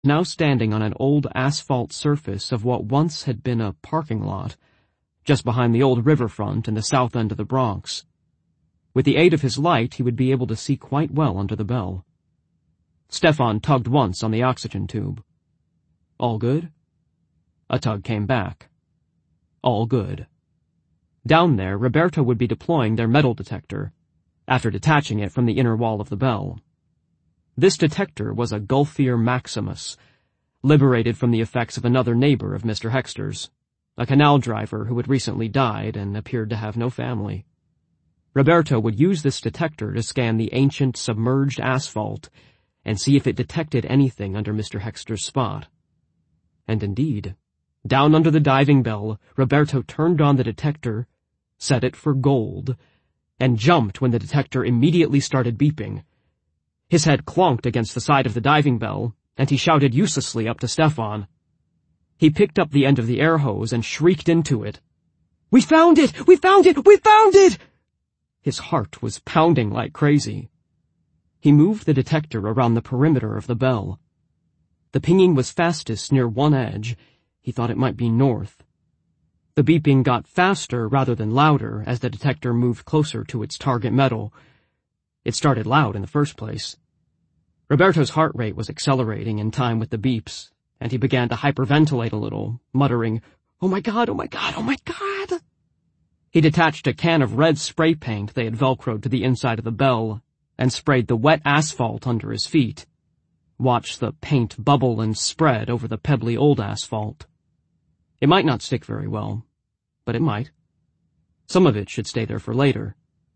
now standing on an old asphalt surface of what once had been a parking lot, just behind the old riverfront in the south end of the Bronx. With the aid of his light, he would be able to see quite well under the bell. Stefan tugged once on the oxygen tube. All good? A tug came back. All good. Down there, Roberto would be deploying their metal detector, after detaching it from the inner wall of the bell. This detector was a Gulfier Maximus, liberated from the effects of another neighbor of Mr. Hexter's, a canal driver who had recently died and appeared to have no family. Roberto would use this detector to scan the ancient submerged asphalt and see if it detected anything under Mr. Hexter's spot. And indeed, down under the diving bell, Roberto turned on the detector, set it for gold, and jumped when the detector immediately started beeping. His head clonked against the side of the diving bell, and he shouted uselessly up to Stefan. He picked up the end of the air hose and shrieked into it. "We found it! We found it! We found it!" His heart was pounding like crazy. He moved the detector around the perimeter of the bell. The pinging was fastest near one edge. He thought it might be north. The beeping got faster rather than louder as the detector moved closer to its target metal. It started loud in the first place. Roberto's heart rate was accelerating in time with the beeps, and he began to hyperventilate a little, muttering, "Oh my God, oh my God, oh my God!" He detached a can of red spray paint they had velcroed to the inside of the bell and sprayed the wet asphalt under his feet. Watched the paint bubble and spread over the pebbly old asphalt. It might not stick very well, but it might. Some of it should stay there for later.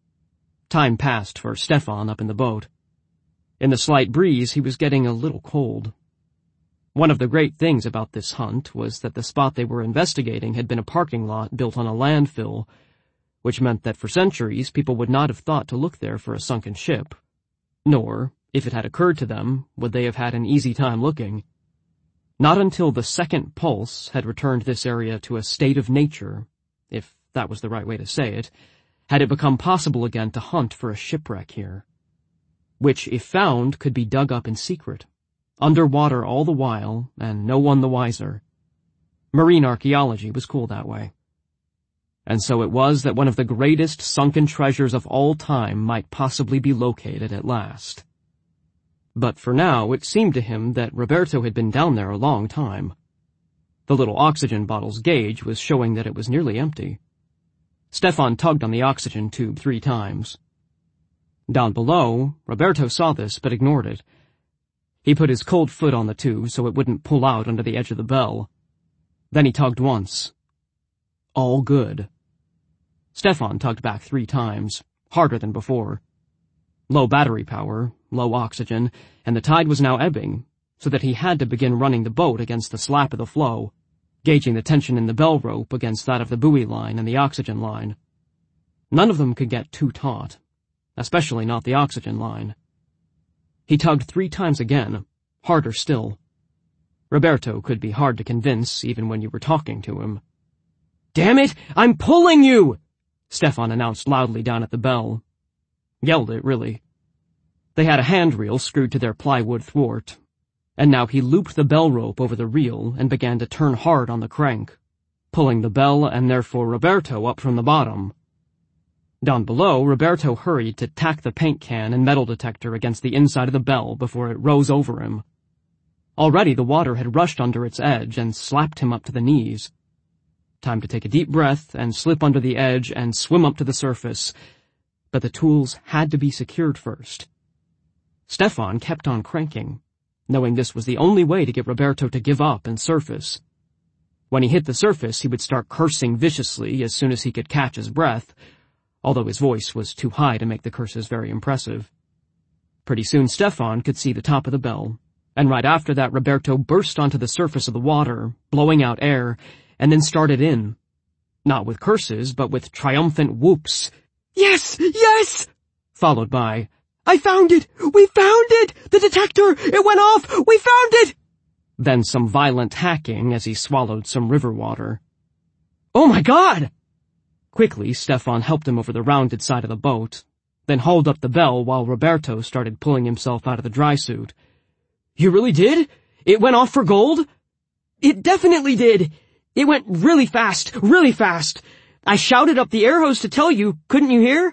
Time passed for Stefan up in the boat. In the slight breeze, he was getting a little cold. One of the great things about this hunt was that the spot they were investigating had been a parking lot built on a landfill, which meant that for centuries people would not have thought to look there for a sunken ship. Nor, if it had occurred to them, would they have had an easy time looking. Not until the second pulse had returned this area to a state of nature, if that was the right way to say it, had it become possible again to hunt for a shipwreck here, which, if found, could be dug up in secret, underwater all the while, and no one the wiser. Marine archaeology was cool that way. And so it was that one of the greatest sunken treasures of all time might possibly be located at last. But for now, it seemed to him that Roberto had been down there a long time. The little oxygen bottle's gauge was showing that it was nearly empty. Stefan tugged on the oxygen tube 3 times. Down below, Roberto saw this but ignored it. He put his cold foot on the tube so it wouldn't pull out under the edge of the bell. Then he tugged once. All good. Stefan tugged back 3 times, harder than before. Low battery power, low oxygen, and the tide was now ebbing, so that he had to begin running the boat against the slap of the flow, gauging the tension in the bell rope against that of the buoy line and the oxygen line. None of them could get too taut, especially not the oxygen line. He tugged 3 times again, harder still. Roberto could be hard to convince even when you were talking to him. "Damn it, I'm pulling you!" Stefan announced loudly down at the bell. Yelled it, really. They had a handrail screwed to their plywood thwart, and now he looped the bell rope over the reel and began to turn hard on the crank, pulling the bell and therefore Roberto up from the bottom. Down below, Roberto hurried to tack the paint can and metal detector against the inside of the bell before it rose over him. Already the water had rushed under its edge and slapped him up to the knees. Time to take a deep breath and slip under the edge and swim up to the surface, but the tools had to be secured first. Stefan kept on cranking, knowing this was the only way to get Roberto to give up and surface. When he hit the surface, he would start cursing viciously as soon as he could catch his breath, although his voice was too high to make the curses very impressive. Pretty soon Stefan could see the top of the bell, and right after that Roberto burst onto the surface of the water, blowing out air, and then started in. Not with curses, but with triumphant whoops. "Yes! Yes!" Followed by, "I found it! We found it! The detector! It went off! We found it!" Then some violent hacking as he swallowed some river water. "Oh my God!" Quickly, Stefan helped him over the rounded side of the boat, then hauled up the bell while Roberto started pulling himself out of the dry suit. "You really did? It went off for gold? It definitely did. It went really fast, really fast. I shouted up the air hose to tell you, couldn't you hear?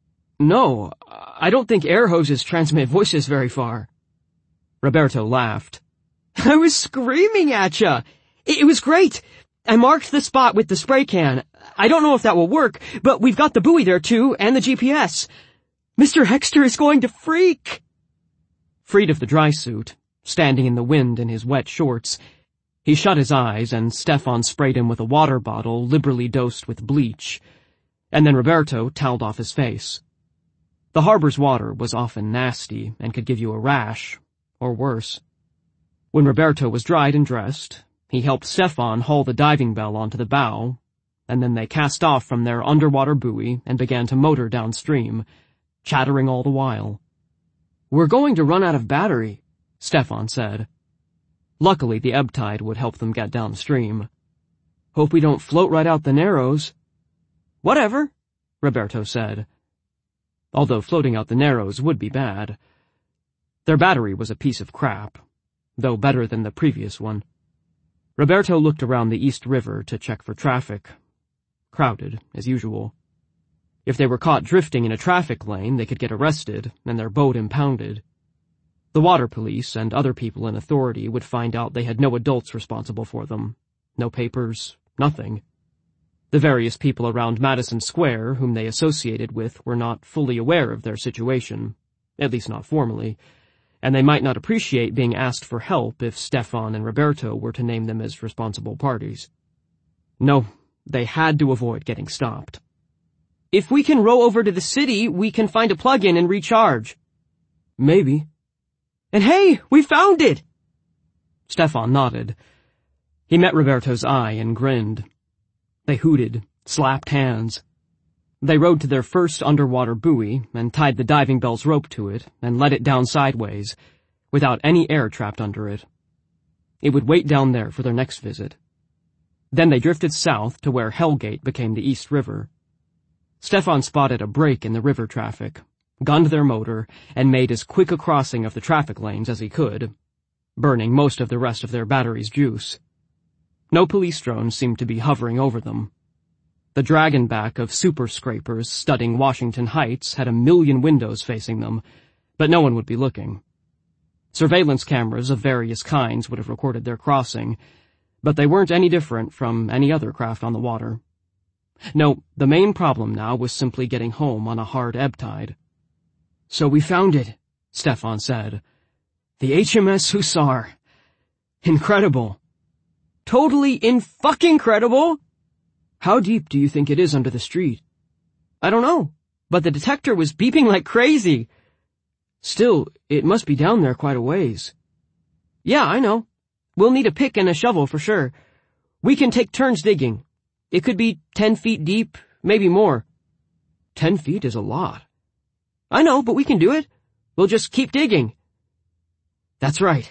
No, I don't think air hoses transmit voices very far. Roberto laughed. I was screaming at ya. It was great. I marked the spot with the spray can. I don't know if that will work, but we've got the buoy there too, and the GPS. Mr. Hexter is going to freak. Freed of the dry suit, standing in the wind in his wet shorts, he shut his eyes and Stefan sprayed him with a water bottle liberally dosed with bleach, and then Roberto toweled off his face. The harbor's water was often nasty and could give you a rash, or worse. When Roberto was dried and dressed, he helped Stefan haul the diving bell onto the bow, and then they cast off from their underwater buoy and began to motor downstream, chattering all the while. We're going to run out of battery, Stefan said. Luckily, the ebb tide would help them get downstream. Hope we don't float right out the Narrows. Whatever, Roberto said. Although floating out the Narrows would be bad. Their battery was a piece of crap, though better than the previous one. Roberto looked around the East River to check for traffic. Crowded, as usual. If they were caught drifting in a traffic lane, they could get arrested and their boat impounded. The water police and other people in authority would find out they had no adults responsible for them. No papers, nothing. The various people around Madison Square whom they associated with were not fully aware of their situation, at least not formally, and they might not appreciate being asked for help if Stefan and Roberto were to name them as responsible parties. No, they had to avoid getting stopped. If we can row over to the city, we can find a plug-in and recharge. Maybe. And hey, we found it! Stefan nodded. He met Roberto's eye and grinned. They hooted, slapped hands. They rowed to their first underwater buoy and tied the diving bell's rope to it and let it down sideways, without any air trapped under it. It would wait down there for their next visit. Then they drifted south to where Hellgate became the East River. Stefan spotted a break in the river traffic, gunned their motor, and made as quick a crossing of the traffic lanes as he could, burning most of the rest of their battery's juice. No police drones seemed to be hovering over them. The dragonback of super scrapers studding Washington Heights had 1,000,000 windows facing them, but no one would be looking. Surveillance cameras of various kinds would have recorded their crossing, but they weren't any different from any other craft on the water. No, the main problem now was simply getting home on a hard ebb tide. So we found it, Stefan said. The HMS Hussar. Incredible. Totally in-fucking-credible? How deep do you think it is under the street? I don't know, but the detector was beeping like crazy. Still, it must be down there quite a ways. Yeah, I know. We'll need a pick and a shovel for sure. We can take turns digging. It could be 10 feet deep, maybe more. 10 feet is a lot. I know, but we can do it. We'll just keep digging. That's right.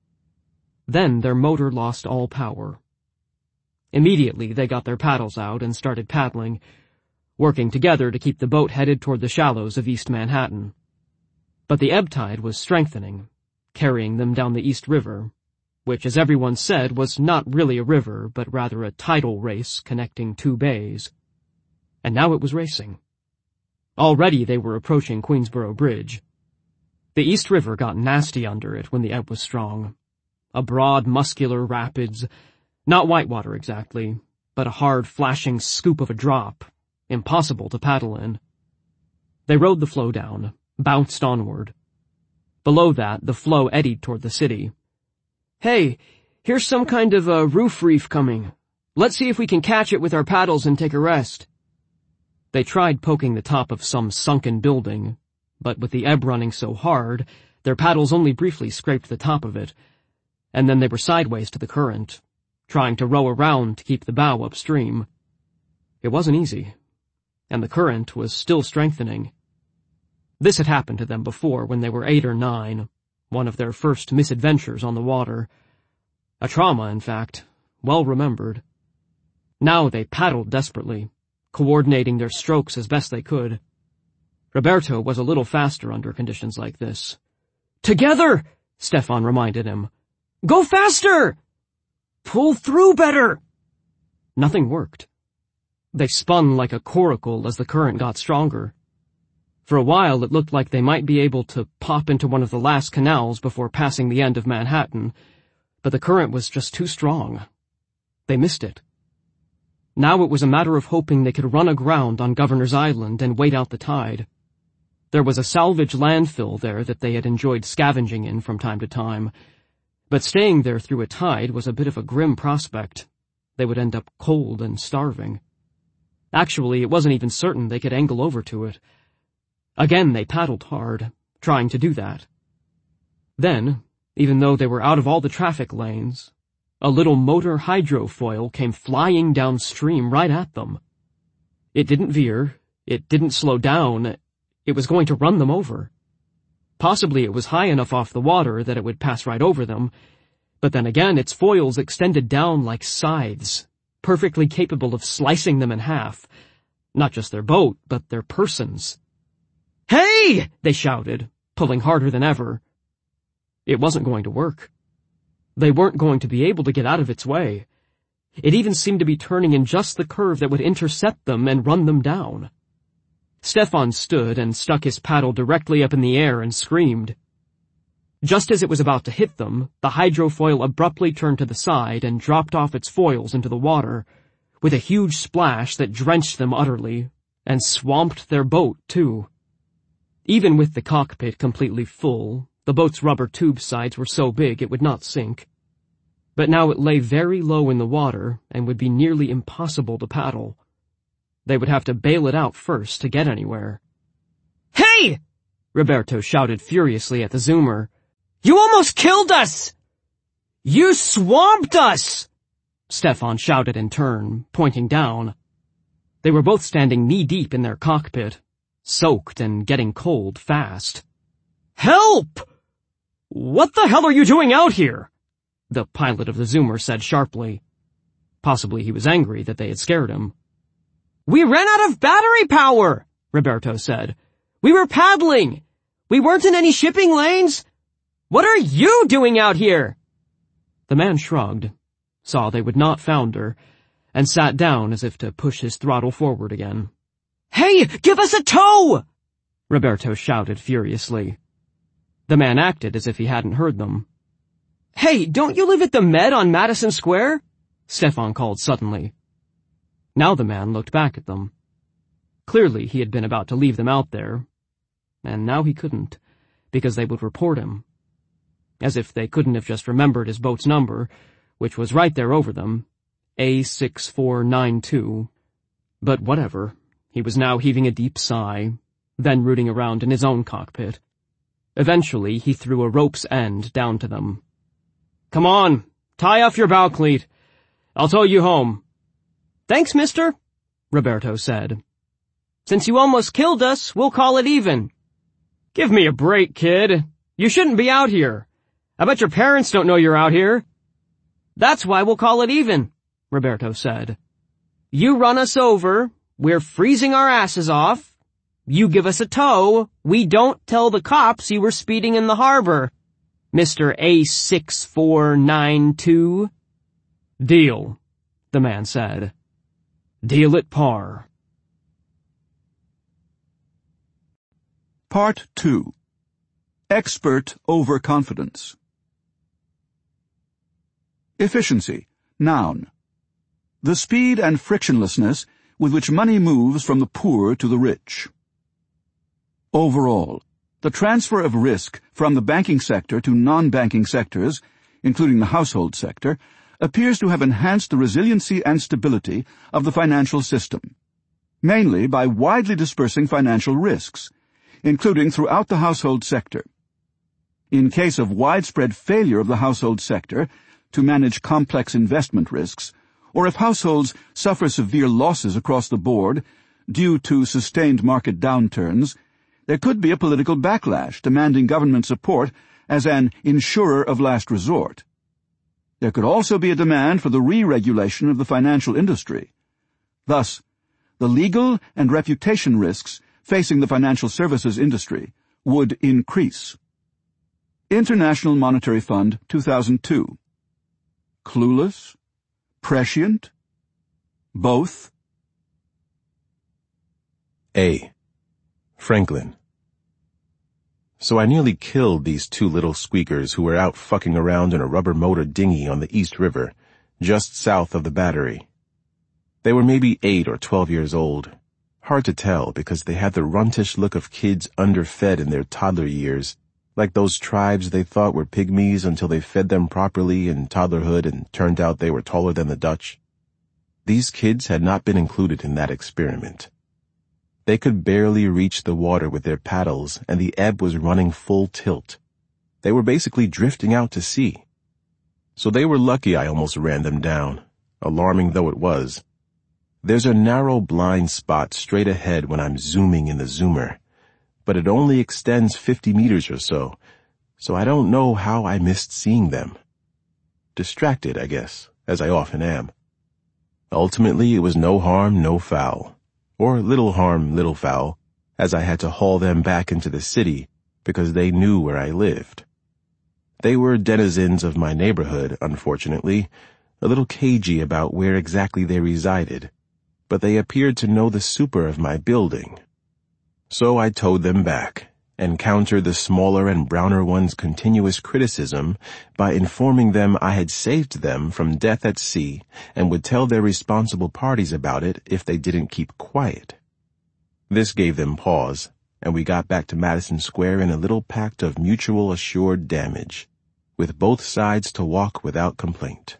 Then their motor lost all power. Immediately, they got their paddles out and started paddling, working together to keep the boat headed toward the shallows of East Manhattan. But the ebb tide was strengthening, carrying them down the East River, which, as everyone said, was not really a river, but rather a tidal race connecting two bays. And now it was racing. Already they were approaching Queensboro Bridge. The East River got nasty under it when the ebb was strong. A broad, muscular rapids, not whitewater exactly, but a hard, flashing scoop of a drop, impossible to paddle in. They rode the flow down, bounced onward. Below that, the flow eddied toward the city. Hey, here's some kind of a roof reef coming. Let's see if we can catch it with our paddles and take a rest. They tried poking the top of some sunken building, but with the ebb running so hard, their paddles only briefly scraped the top of it, and then they were sideways to the current, trying to row around to keep the bow upstream. It wasn't easy, and the current was still strengthening. This had happened to them before when they were 8 or 9, one of their first misadventures on the water. A trauma, in fact, well remembered. Now they paddled desperately, coordinating their strokes as best they could. Roberto was a little faster under conditions like this. Together, Stefan reminded him. Go faster! Pull through better! Nothing worked. They spun like a coracle as the current got stronger. For a while it looked like they might be able to pop into one of the last canals before passing the end of Manhattan, but the current was just too strong. They missed it. Now it was a matter of hoping they could run aground on Governor's Island and wait out the tide. There was a salvage landfill there that they had enjoyed scavenging in from time to time, but staying there through a tide was a bit of a grim prospect. They would end up cold and starving. Actually, it wasn't even certain they could angle over to it. Again, they paddled hard, trying to do that. Then, even though they were out of all the traffic lanes, a little motor hydrofoil came flying downstream right at them. It didn't veer, it didn't slow down, it was going to run them over. Possibly it was high enough off the water that it would pass right over them, but then again its foils extended down like scythes, perfectly capable of slicing them in half. Not just their boat, but their persons. "Hey!" they shouted, pulling harder than ever. It wasn't going to work. They weren't going to be able to get out of its way. It even seemed to be turning in just the curve that would intercept them and run them down. Stefan stood and stuck his paddle directly up in the air and screamed. Just as it was about to hit them, the hydrofoil abruptly turned to the side and dropped off its foils into the water, with a huge splash that drenched them utterly, and swamped their boat, too. Even with the cockpit completely full, the boat's rubber tube sides were so big it would not sink. But now it lay very low in the water and would be nearly impossible to paddle. They would have to bail it out first to get anywhere. "Hey!" Roberto shouted furiously at the zoomer. "You almost killed us! You swamped us!" Stefan shouted in turn, pointing down. They were both standing knee-deep in their cockpit, soaked and getting cold fast. "Help! What the hell are you doing out here?" the pilot of the zoomer said sharply. Possibly he was angry that they had scared him. "We ran out of battery power," Roberto said. "We were paddling. We weren't in any shipping lanes. What are you doing out here?" The man shrugged, saw they would not founder, and sat down as if to push his throttle forward again. "Hey, give us a tow!" Roberto shouted furiously. The man acted as if he hadn't heard them. "Hey, don't you live at the Med on Madison Square?" Stefan called suddenly. Now the man looked back at them. Clearly he had been about to leave them out there, and now he couldn't, because they would report him. As if they couldn't have just remembered his boat's number, which was right there over them, A6492. But whatever. He was now heaving a deep sigh, then rooting around in his own cockpit. Eventually, he threw a rope's end down to them. "Come on, tie off your bow cleat. I'll tow you home." "Thanks, mister," Roberto said. "Since you almost killed us, we'll call it even." "Give me a break, kid. You shouldn't be out here. I bet your parents don't know you're out here." "That's why we'll call it even," Roberto said. "You run us over, we're freezing our asses off. You give us a tow, we don't tell the cops you were speeding in the harbor. Mr. A6492. "Deal," the man said. "Deal at par." Part 2. Expert Overconfidence. Efficiency, noun. The speed and frictionlessness with which money moves from the poor to the rich. Overall, the transfer of risk from the banking sector to non-banking sectors, including the household sector, appears to have enhanced the resiliency and stability of the financial system, mainly by widely dispersing financial risks, including throughout the household sector. In case of widespread failure of the household sector to manage complex investment risks, or if households suffer severe losses across the board due to sustained market downturns, there could be a political backlash demanding government support as an insurer of last resort. There could also be a demand for the re-regulation of the financial industry. Thus, the legal and reputation risks facing the financial services industry would increase. International Monetary Fund, 2002. Clueless? Prescient? Both? A. Franklin. So I nearly killed these two little squeakers who were out fucking around in a rubber motor dinghy on the East River, just south of the Battery. They were maybe 8 or 12 years old. Hard to tell because they had the runtish look of kids underfed in their toddler years, like those tribes they thought were pygmies until they fed them properly in toddlerhood and turned out they were taller than the Dutch. These kids had not been included in that experiment. They could barely reach the water with their paddles, and the ebb was running full tilt. They were basically drifting out to sea. So they were lucky I almost ran them down, alarming though it was. There's a narrow blind spot straight ahead when I'm zooming in the zoomer, but it only extends 50 meters or so I don't know how I missed seeing them. Distracted, I guess, as I often am. Ultimately, it was no harm, no foul. Or little harm, little foul, as I had to haul them back into the city because they knew where I lived. They were denizens of my neighborhood, unfortunately, a little cagey about where exactly they resided, but they appeared to know the super of my building. So I towed them back and countered the smaller and browner ones' continuous criticism by informing them I had saved them from death at sea and would tell their responsible parties about it if they didn't keep quiet. This gave them pause, and we got back to Madison Square in a little pact of mutual assured damage, with both sides to walk without complaint.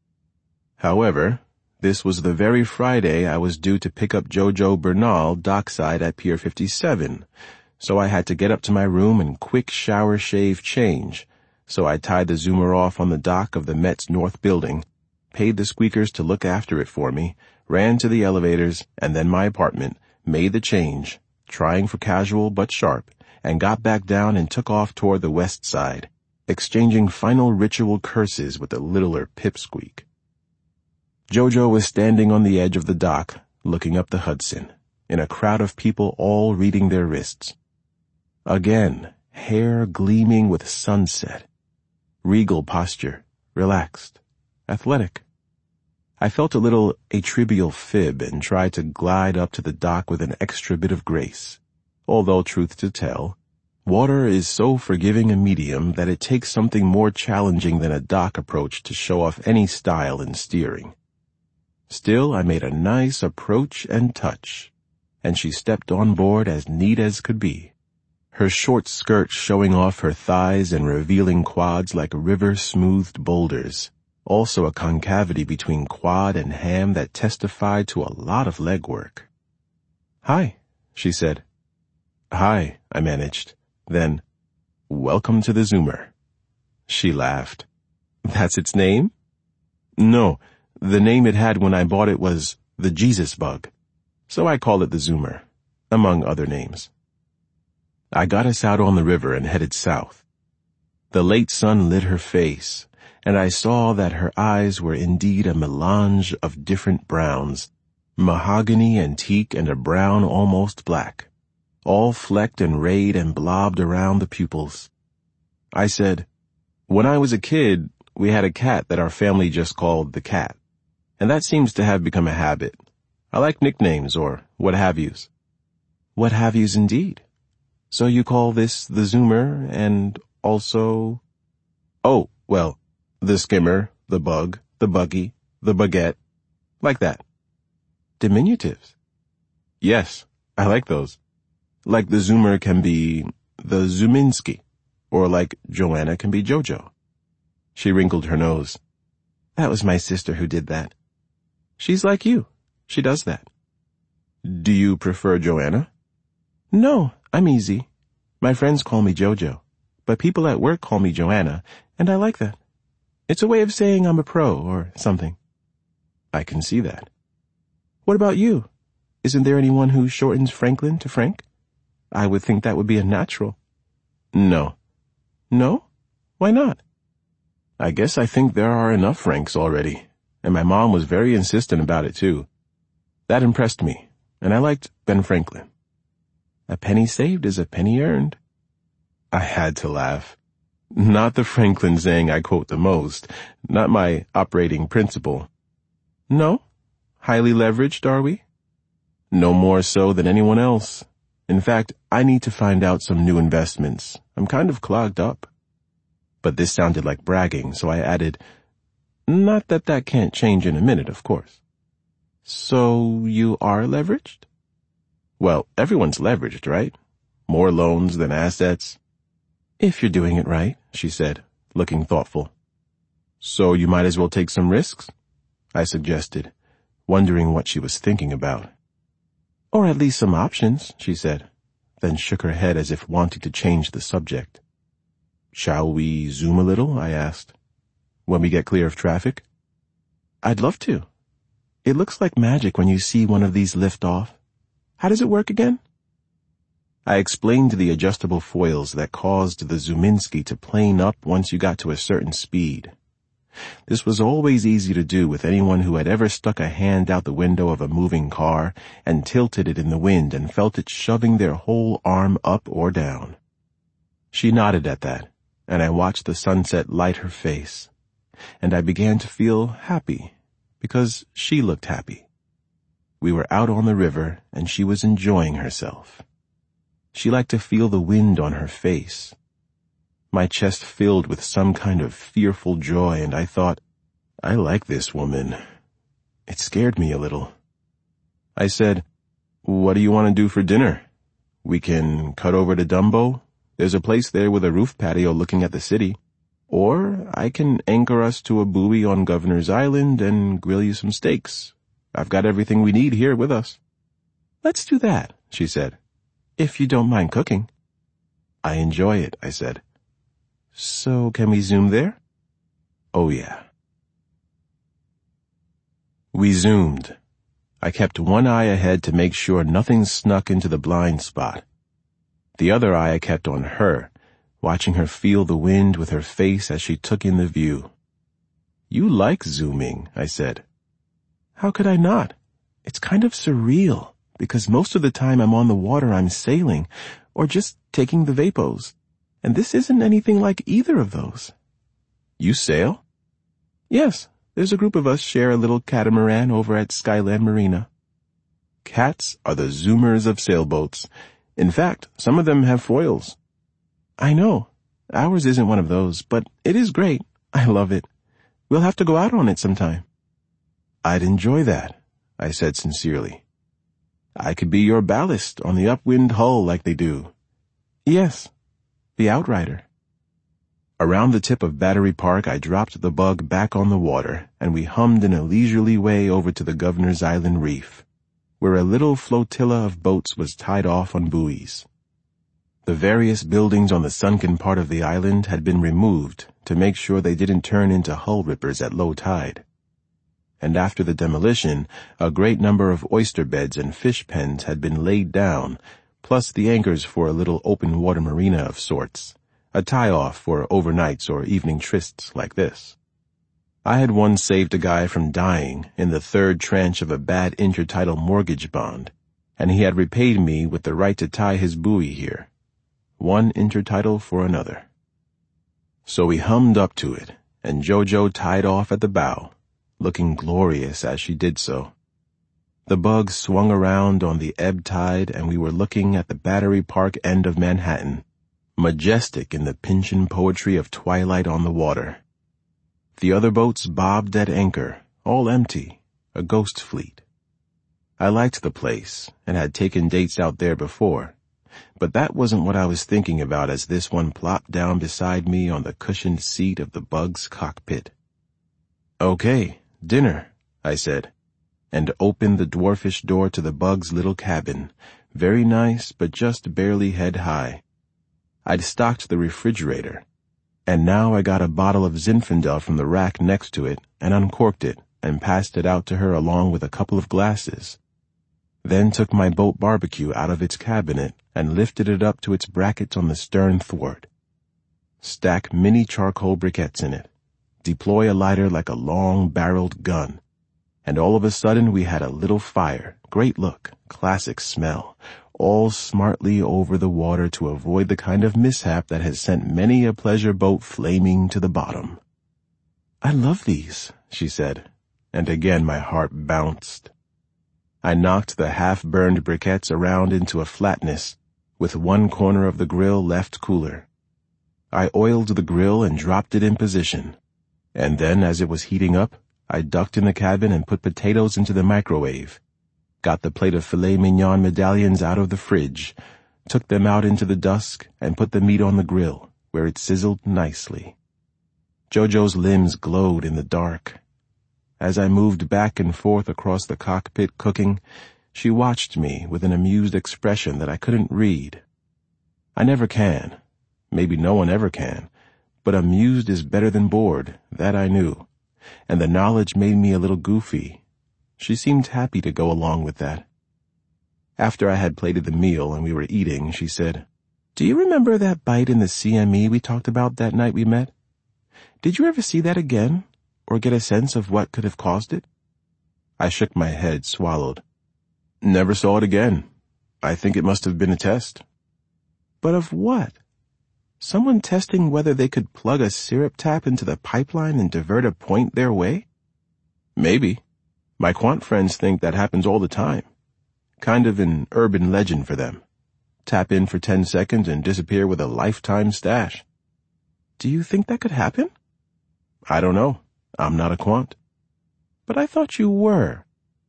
However, this was the very Friday I was due to pick up Jojo Bernal dockside at Pier 57, so I had to get up to my room and quick shower shave change. So I tied the zoomer off on the dock of the Met's North Building, paid the squeakers to look after it for me, ran to the elevators and then my apartment, made the change, trying for casual but sharp, and got back down and took off toward the west side, exchanging final ritual curses with the littler pipsqueak. Jojo was standing on the edge of the dock, looking up the Hudson, in a crowd of people all reading their wrists. Again, hair gleaming with sunset. Regal posture, relaxed, athletic. I felt a little atribial fib and tried to glide up to the dock with an extra bit of grace. Although, truth to tell, water is so forgiving a medium that it takes something more challenging than a dock approach to show off any style in steering. Still, I made a nice approach and touch, and she stepped on board as neat as could be. Her short skirt showing off her thighs and revealing quads like river-smoothed boulders. Also a concavity between quad and ham that testified to a lot of legwork. "Hi," she said. "Hi," I managed. Then, "Welcome to the Zoomer." She laughed. "That's its name?" "No, the name it had when I bought it was the Jesus Bug. So I call it the Zoomer, among other names." I got us out on the river and headed south. The late sun lit her face, and I saw that her eyes were indeed a melange of different browns, mahogany and teak and a brown almost black, all flecked and rayed and blobbed around the pupils. I said, "When I was a kid, we had a cat that our family just called the Cat, and that seems to have become a habit. I like nicknames or what-have-yous." "What have yous indeed? So you call this the Zoomer and also—" "Oh, well, the Skimmer, the Bug, the Buggy, the Baguette, like that." "Diminutives." "Yes, I like those. Like the Zoomer can be the Zuminski, or like Joanna can be Jojo." She wrinkled her nose. "That was my sister who did that. She's like you. She does that." "Do you prefer Joanna?" "No, I'm easy. My friends call me Jojo, but people at work call me Joanna, and I like that. It's a way of saying I'm a pro or something." "I can see that." "What about you? Isn't there anyone who shortens Franklin to Frank? I would think that would be a natural." "No." "No? Why not?" "I guess I think there are enough Franks already, and my mom was very insistent about it too. That impressed me, and I liked Ben Franklin." "A penny saved is a penny earned." I had to laugh. Not the Franklin saying I quote the most, not my operating principle. No? Highly leveraged, are we? No more so than anyone else. In fact, I need to find out some new investments. I'm kind of clogged up. But this sounded like bragging, so I added, not that that can't change in a minute, of course. So you are leveraged? Well, everyone's leveraged, right? More loans than assets. If you're doing it right, she said, looking thoughtful. So you might as well take some risks? I suggested, wondering what she was thinking about. Or at least some options, she said, then shook her head as if wanting to change the subject. Shall we zoom a little? I asked. When we get clear of traffic? I'd love to. It looks like magic when you see one of these lift off. How does it work again? I explained the adjustable foils that caused the Zuminski to plane up once you got to a certain speed. This was always easy to do with anyone who had ever stuck a hand out the window of a moving car and tilted it in the wind and felt it shoving their whole arm up or down. She nodded at that, and I watched the sunset light her face, and I began to feel happy because she looked happy. We were out on the river, and she was enjoying herself. She liked to feel the wind on her face. My chest filled with some kind of fearful joy, and I thought, I like this woman. It scared me a little. I said, what do you want to do for dinner? We can cut over to Dumbo. There's a place there with a roof patio looking at the city. Or I can anchor us to a buoy on Governor's Island and grill you some steaks. I've got everything we need here with us. Let's do that, she said, if you don't mind cooking. I enjoy it, I said. So can we zoom there? Oh yeah. We zoomed. I kept one eye ahead to make sure nothing snuck into the blind spot. The other eye I kept on her, watching her feel the wind with her face as she took in the view. You like zooming, I said. How could I not? It's kind of surreal, because most of the time I'm on the water I'm sailing, or just taking the vapors, and this isn't anything like either of those. You sail? Yes, there's a group of us share a little catamaran over at Skyland Marina. Cats are the zoomers of sailboats. In fact, some of them have foils. I know. Ours isn't one of those, but it is great. I love it. We'll have to go out on it sometime. I'd enjoy that, I said sincerely. I could be your ballast on the upwind hull like they do. Yes, the outrider. Around the tip of Battery Park, I dropped the Bug back on the water, and we hummed in a leisurely way over to the Governor's Island Reef, where a little flotilla of boats was tied off on buoys. The various buildings on the sunken part of the island had been removed to make sure they didn't turn into hull rippers at low tide. And after the demolition, a great number of oyster beds and fish pens had been laid down, plus the anchors for a little open water marina of sorts, a tie-off for overnights or evening trysts like this. I had once saved a guy from dying in the third tranche of a bad intertidal mortgage bond, and he had repaid me with the right to tie his buoy here. One intertidal for another. So we hummed up to it, and Jojo tied off at the bow, looking glorious as she did so. The Bug swung around on the ebb tide, and we were looking at the Battery Park end of Manhattan, majestic in the Pynchon poetry of twilight on the water. The other boats bobbed at anchor, all empty, a ghost fleet. I liked the place, and had taken dates out there before, but that wasn't what I was thinking about as this one plopped down beside me on the cushioned seat of the Bug's cockpit. Okay, dinner, I said, and opened the dwarfish door to the Bug's little cabin, very nice but just barely head high. I'd stocked the refrigerator, and now I got a bottle of Zinfandel from the rack next to it and uncorked it and passed it out to her along with a couple of glasses. Then took my boat barbecue out of its cabinet and lifted it up to its brackets on the stern thwart. Stack mini charcoal briquettes in it. Deploy a lighter like a long-barreled gun. And all of a sudden we had a little fire, great look, classic smell, all smartly over the water to avoid the kind of mishap that has sent many a pleasure boat flaming to the bottom. "I love these," she said, and again my heart bounced. I knocked the half-burned briquettes around into a flatness, with one corner of the grill left cooler. I oiled the grill and dropped it in position, and then as it was heating up, I ducked in the cabin and put potatoes into the microwave, got the plate of filet mignon medallions out of the fridge, took them out into the dusk, and put the meat on the grill, where it sizzled nicely. Jojo's limbs glowed in the dark. As I moved back and forth across the cockpit cooking, she watched me with an amused expression that I couldn't read. I never can. Maybe no one ever can. But amused is better than bored, that I knew. And the knowledge made me a little goofy. She seemed happy to go along with that. After I had plated the meal and we were eating, she said, "Do you remember that bite in the CME we talked about that night we met? Did you ever see that again, or get a sense of what could have caused it?" I shook my head, swallowed. "Never saw it again. I think it must have been a test." "But of what? Someone testing whether they could plug a syrup tap into the pipeline and divert a point their way?" "Maybe. My quant friends think that happens all the time. Kind of an urban legend for them. Tap in for 10 seconds and disappear with a lifetime stash." "Do you think that could happen?" "I don't know. I'm not a quant." "But I thought you were."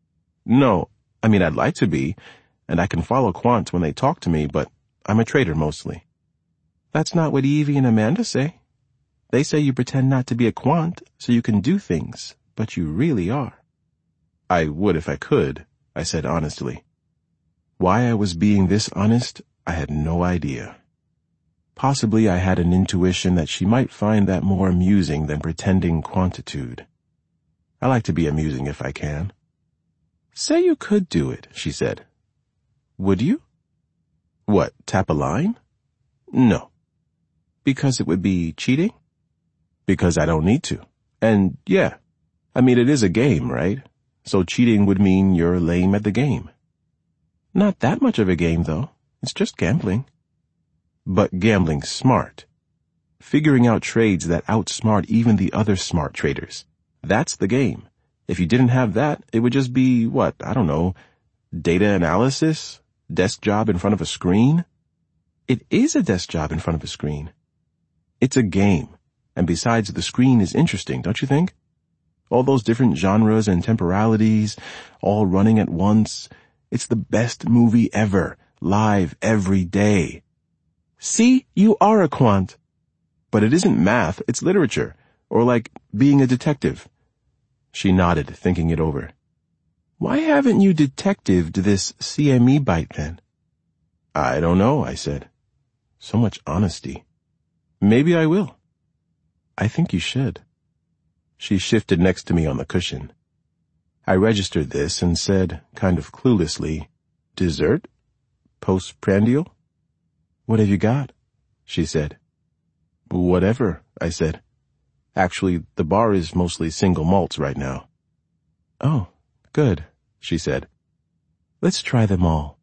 "No, I mean I'd like to be, and I can follow quants when they talk to me, but I'm a trader mostly." "That's not what Evie and Amanda say. They say you pretend not to be a quant so you can do things, but you really are." "I would if I could," I said honestly. Why I was being this honest, I had no idea. Possibly I had an intuition that she might find that more amusing than pretending quantitude. I like to be amusing if I can. "Say you could do it," she said. "Would you?" "What, tap a line?" "No." "Because it would be cheating?" "Because I don't need to. And yeah, I mean it is a game, right? So cheating would mean you're lame at the game." "Not that much of a game, though. It's just gambling." "But gambling's smart. Figuring out trades that outsmart even the other smart traders. That's the game. If you didn't have that, it would just be, what, I don't know, data analysis? Desk job in front of a screen?" "It is a desk job in front of a screen." "It's a game. And besides, the screen is interesting, don't you think? All those different genres and temporalities, all running at once. It's the best movie ever, live every day." "See, you are a quant." "But it isn't math, it's literature, or like being a detective." She nodded, thinking it over. "Why haven't you detectived this CME bite then?" "I don't know," I said. So much honesty. "Maybe I will." "I think you should." She shifted next to me on the cushion. I registered this and said, kind of cluelessly, "Dessert? Postprandial?" "What have you got?" she said. "Whatever," I said. "Actually, the bar is mostly single malts right now." "Oh, good," she said. "Let's try them all."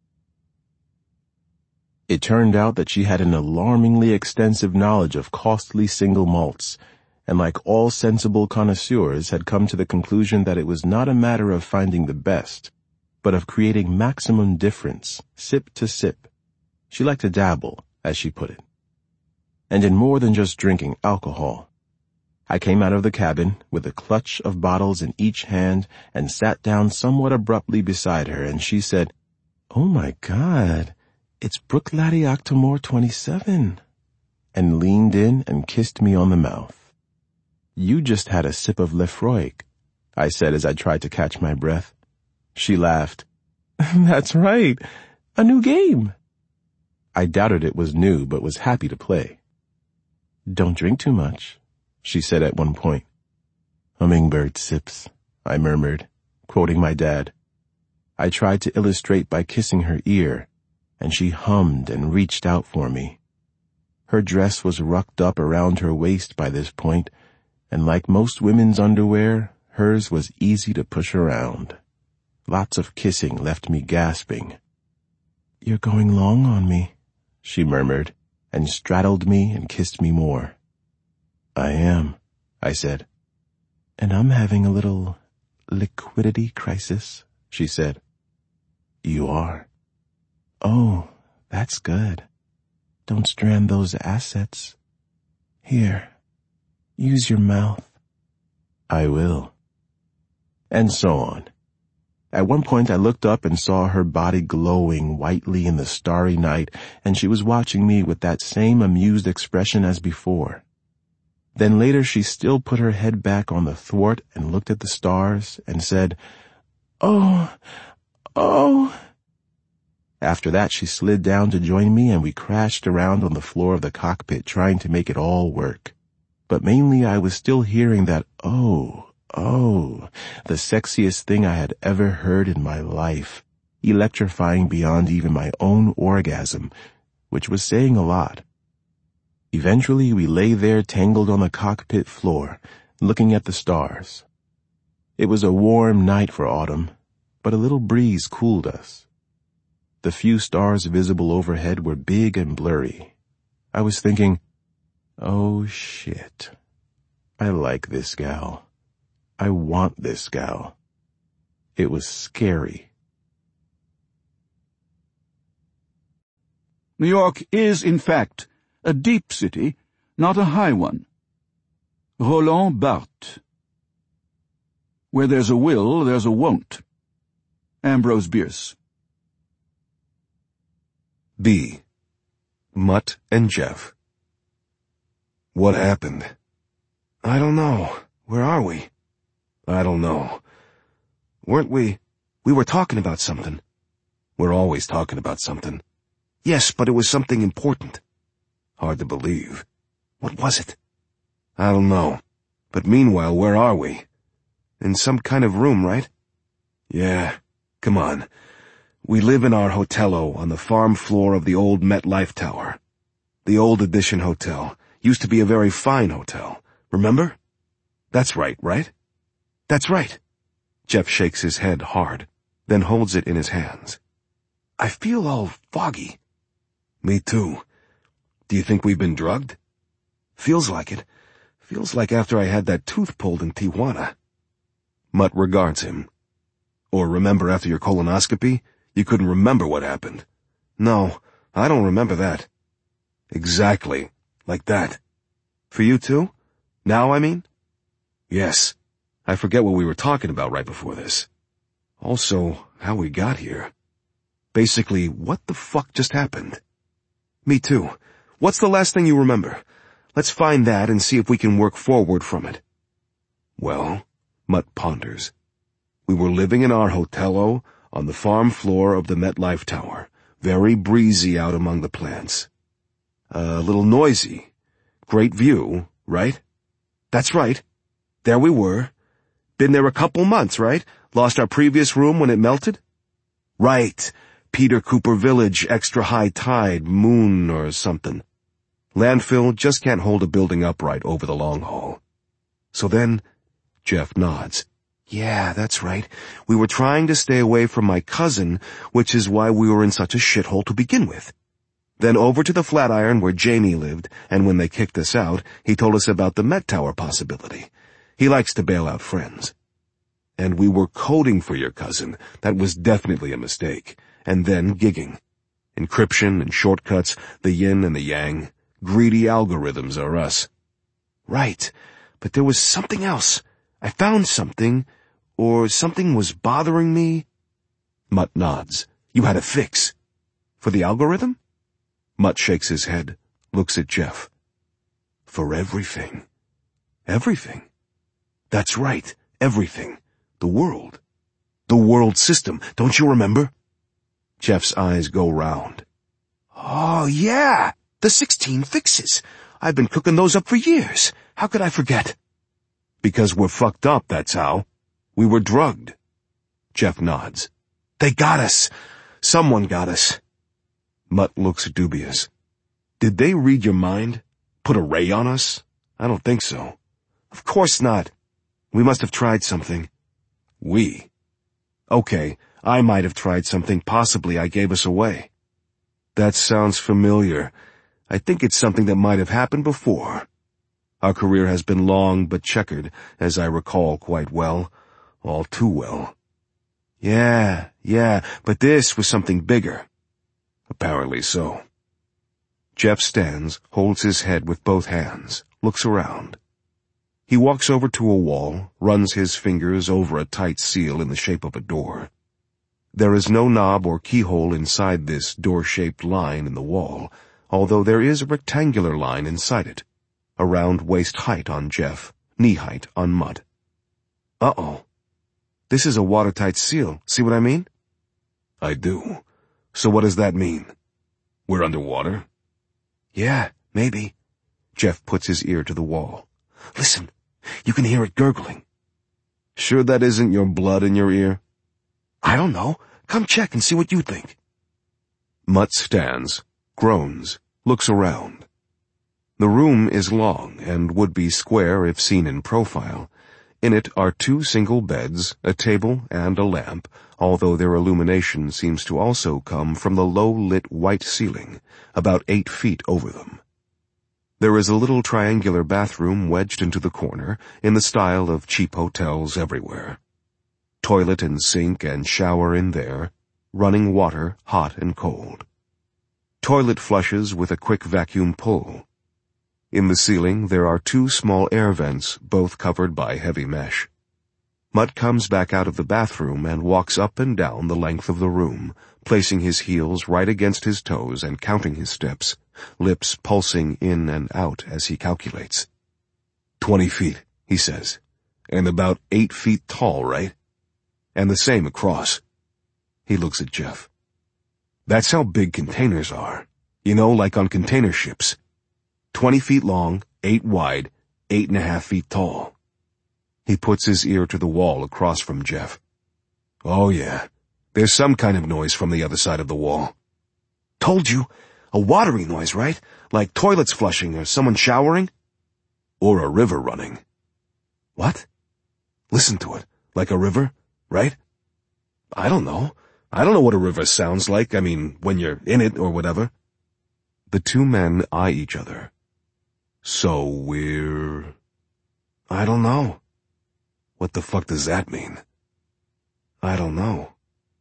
It turned out that she had an alarmingly extensive knowledge of costly single malts, and like all sensible connoisseurs had come to the conclusion that it was not a matter of finding the best, but of creating maximum difference, sip to sip. She liked to dabble, as she put it. And in more than just drinking alcohol. I came out of the cabin with a clutch of bottles in each hand and sat down somewhat abruptly beside her, and she said, "Oh my God, it's Bruichladdich Octomore 27, and leaned in and kissed me on the mouth. "You just had a sip of Lefroy," I said as I tried to catch my breath. She laughed. "That's right, a new game." I doubted it was new, but was happy to play. "Don't drink too much," she said at one point. "Hummingbird sips," I murmured, quoting my dad. I tried to illustrate by kissing her ear, and she hummed and reached out for me. Her dress was rucked up around her waist by this point, and like most women's underwear, hers was easy to push around. Lots of kissing left me gasping. "You're going long on me," she murmured, and straddled me and kissed me more. "I am," I said. "And I'm having a little liquidity crisis," she said. "You are? Oh, that's good. Don't strand those assets. Here, use your mouth." "I will." And so on. At one point I looked up and saw her body glowing whitely in the starry night, and she was watching me with that same amused expression as before. Then later she still put her head back on the thwart and looked at the stars and said, "Oh, oh." After that she slid down to join me, and we crashed around on the floor of the cockpit trying to make it all work. But mainly I was still hearing that "oh, oh," the sexiest thing I had ever heard in my life, electrifying beyond even my own orgasm, which was saying a lot. Eventually we lay there tangled on the cockpit floor, looking at the stars. It was a warm night for autumn, but a little breeze cooled us. The few stars visible overhead were big and blurry. I was thinking, oh shit, I like this gal. I want this gal. It was scary. New York is, in fact, a deep city, not a high one. Roland Barthes. Where there's a will, there's a won't. Ambrose Bierce. B. Mutt and Jeff. What happened? I don't know. Where are we? I don't know. Weren't we? We were talking about something. We're always talking about something. Yes, but it was something important. Hard to believe. What was it? I don't know. But meanwhile, where are we? In some kind of room, right? Yeah. Come on. We live in our hotello on the farm floor of the old MetLife Tower. The old Edition Hotel. Used to be a very fine hotel. Remember? That's right, right? That's right. Jeff shakes his head hard, then holds it in his hands. I feel all foggy. Me too. Do you think we've been drugged? Feels like it. Feels like after I had that tooth pulled in Tijuana. Mutt regards him. Or remember after your colonoscopy? You couldn't remember what happened. No, I don't remember that. Exactly. Like that. For you too? Now, I mean? Yes. I forget what we were talking about right before this. Also, how we got here. Basically, what the fuck just happened? Me too. What's the last thing you remember? Let's find that and see if we can work forward from it. Well, Mutt ponders. We were living in our hotello on the farm floor of the MetLife Tower. Very breezy out among the plants. A little noisy. Great view, right? That's right. There we were. Been there a couple months, right? Lost our previous room when it melted? Right. Peter Cooper Village, extra high tide, moon or something. Landfill just can't hold a building upright over the long haul. So then, Jeff nods. Yeah, that's right. We were trying to stay away from my cousin, which is why we were in such a shithole to begin with. Then over to the Flatiron where Jamie lived, and when they kicked us out, he told us about the Met Tower possibility. He likes to bail out friends. And we were coding for your cousin. That was definitely a mistake. And then gigging. Encryption and shortcuts, the yin and the yang. Greedy algorithms are us. Right. But there was something else. I found something, or something was bothering me. Mutt nods. You had a fix. For the algorithm? Mutt shakes his head, looks at Jeff. For everything. Everything. That's right, everything. The world. The world system, don't you remember? Jeff's eyes go round. Oh, yeah, the 16 fixes. I've been cooking those up for years. How could I forget? Because we're fucked up, that's how. We were drugged. Jeff nods. They got us. Someone got us. Mutt looks dubious. Did they read your mind? Put a ray on us? I don't think so. Of course not. We must have tried something. We? Okay, I might have tried something. Possibly I gave us away. That sounds familiar. I think it's something that might have happened before. Our career has been long but checkered, as I recall quite well. All too well. Yeah, but this was something bigger. Apparently so. Jeff stands, holds his head with both hands, looks around. He walks over to a wall, runs his fingers over a tight seal in the shape of a door. There is no knob or keyhole inside this door-shaped line in the wall, although there is a rectangular line inside it, around waist-height on Jeff, knee-height on Mutt. Uh-oh. This is a watertight seal, see what I mean? I do. So what does that mean? We're underwater? Yeah, maybe. Jeff puts his ear to the wall. Listen, you can hear it gurgling. Sure that isn't your blood in your ear? I don't know. Come check and see what you think. Mutt stands, groans, looks around. The room is long and would be square if seen in profile. In it are 2 single beds, a table, and a lamp, although their illumination seems to also come from the low-lit white ceiling, about 8 feet over them. There is a little triangular bathroom wedged into the corner, in the style of cheap hotels everywhere. Toilet and sink and shower in there, running water, hot and cold. Toilet flushes with a quick vacuum pull. In the ceiling there are 2 small air vents, both covered by heavy mesh. Mutt comes back out of the bathroom and walks up and down the length of the room, placing his heels right against his toes and counting his steps, lips pulsing in and out as he calculates. 20 feet, he says, and about 8 feet tall, right? And the same across. He looks at Jeff. That's how big containers are. You know, like on container ships. 20 feet long, 8 wide, 8.5 feet tall. He puts his ear to the wall across from Jeff. Oh yeah, there's some kind of noise from the other side of the wall. Told you, a watery noise, right? Like toilets flushing or someone showering? Or a river running. What? Listen to it, like a river, right? I don't know. I don't know what a river sounds like, I mean, when you're in it or whatever. The 2 men eye each other. So we're... I don't know. What the fuck does that mean? I don't know.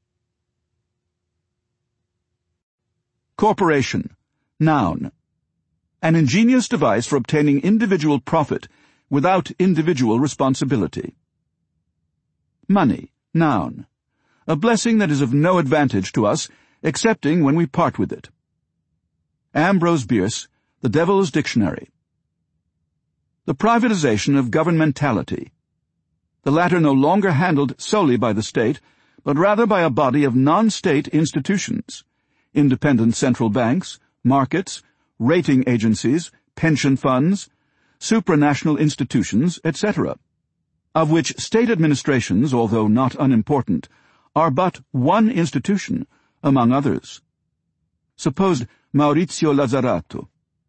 Corporation. Noun. An ingenious device for obtaining individual profit without individual responsibility. Money. Noun. A blessing that is of no advantage to us, excepting when we part with it. Ambrose Bierce, The Devil's Dictionary. The privatization of governmentality. The latter no longer handled solely by the state, but rather by a body of non-state institutions, independent central banks, markets, rating agencies, pension funds, supranational institutions, etc., of which state administrations, although not unimportant, are but one institution, among others. Supposed Maurizio Lazzarato.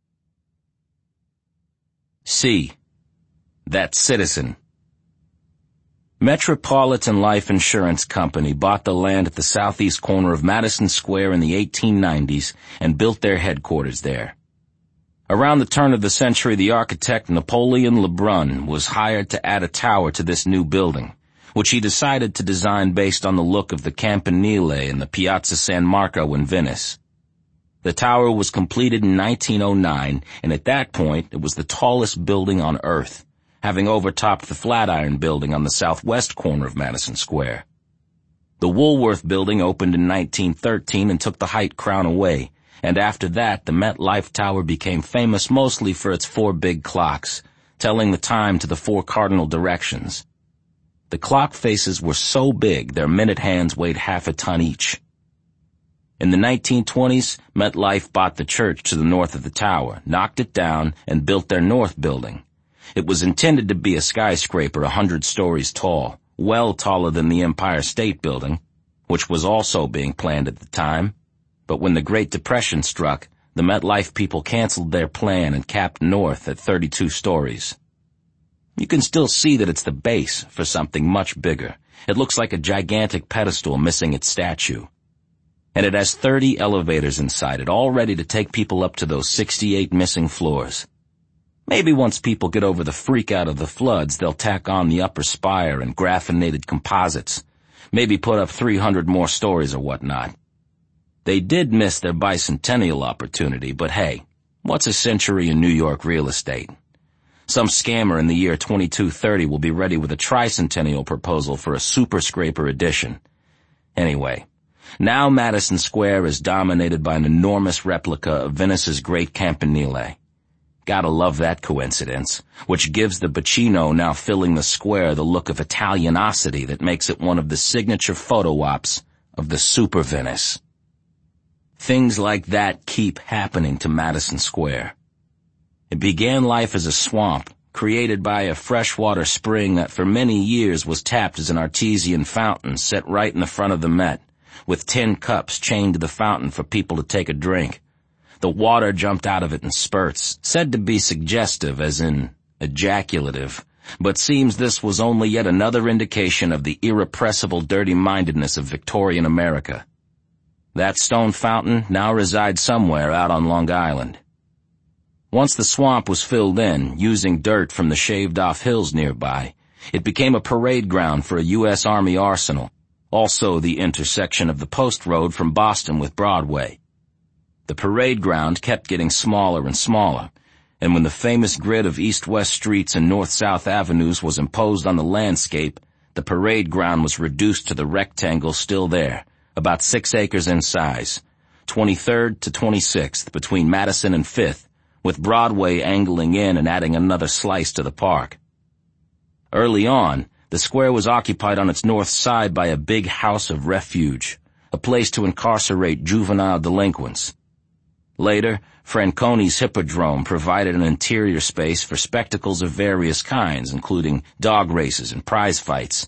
C. That citizen. Metropolitan Life Insurance Company bought the land at the southeast corner of Madison Square in the 1890s and built their headquarters there. Around the turn of the century, the architect Napoleon Lebrun was hired to add a tower to this new building, which he decided to design based on the look of the Campanile and the Piazza San Marco in Venice. The tower was completed in 1909, and at that point it was the tallest building on Earth, having overtopped the Flatiron Building on the southwest corner of Madison Square. The Woolworth Building opened in 1913 and took the height crown away, and after that the MetLife Tower became famous mostly for its 4 big clocks, telling the time to the 4 cardinal directions. The clock faces were so big their minute hands weighed half a ton each. In the 1920s, MetLife bought the church to the north of the tower, knocked it down, and built their North Building. It was intended to be a skyscraper 100 stories tall, well taller than the Empire State Building, which was also being planned at the time. But when the Great Depression struck, the MetLife people canceled their plan and capped north at 32 stories. You can still see that it's the base for something much bigger. It looks like a gigantic pedestal missing its statue. and it has 30 elevators inside it, all ready to take people up to those 68 missing floors. Maybe once people get over the freak out of the floods, they'll tack on the upper spire and graphinated composites. Maybe put up 300 more stories or whatnot. They did miss their bicentennial opportunity, but hey, what's a century in New York real estate? Some scammer in the year 2230 will be ready with a tricentennial proposal for a super scraper edition. Anyway, now Madison Square is dominated by an enormous replica of Venice's great Campanile. Gotta love that coincidence, which gives the Bacino now filling the square the look of Italianosity that makes it one of the signature photo ops of the Super Venice. Things like that keep happening to Madison Square. It began life as a swamp, created by a freshwater spring that for many years was tapped as an artesian fountain set right in the front of the Met, with tin cups chained to the fountain for people to take a drink. The water jumped out of it in spurts, said to be suggestive as in ejaculative, but seems this was only yet another indication of the irrepressible dirty-mindedness of Victorian America. That stone fountain now resides somewhere out on Long Island. Once the swamp was filled in, using dirt from the shaved-off hills nearby, it became a parade ground for a U.S. Army arsenal, also the intersection of the Post Road from Boston with Broadway. The parade ground kept getting smaller and smaller, and when the famous grid of east-west streets and north-south avenues was imposed on the landscape, the parade ground was reduced to the rectangle still there, about 6 acres in size, 23rd to 26th between Madison and 5th, with Broadway angling in and adding another slice to the park. Early on, the square was occupied on its north side by a big house of refuge, a place to incarcerate juvenile delinquents. Later, Francone's Hippodrome provided an interior space for spectacles of various kinds, including dog races and prize fights.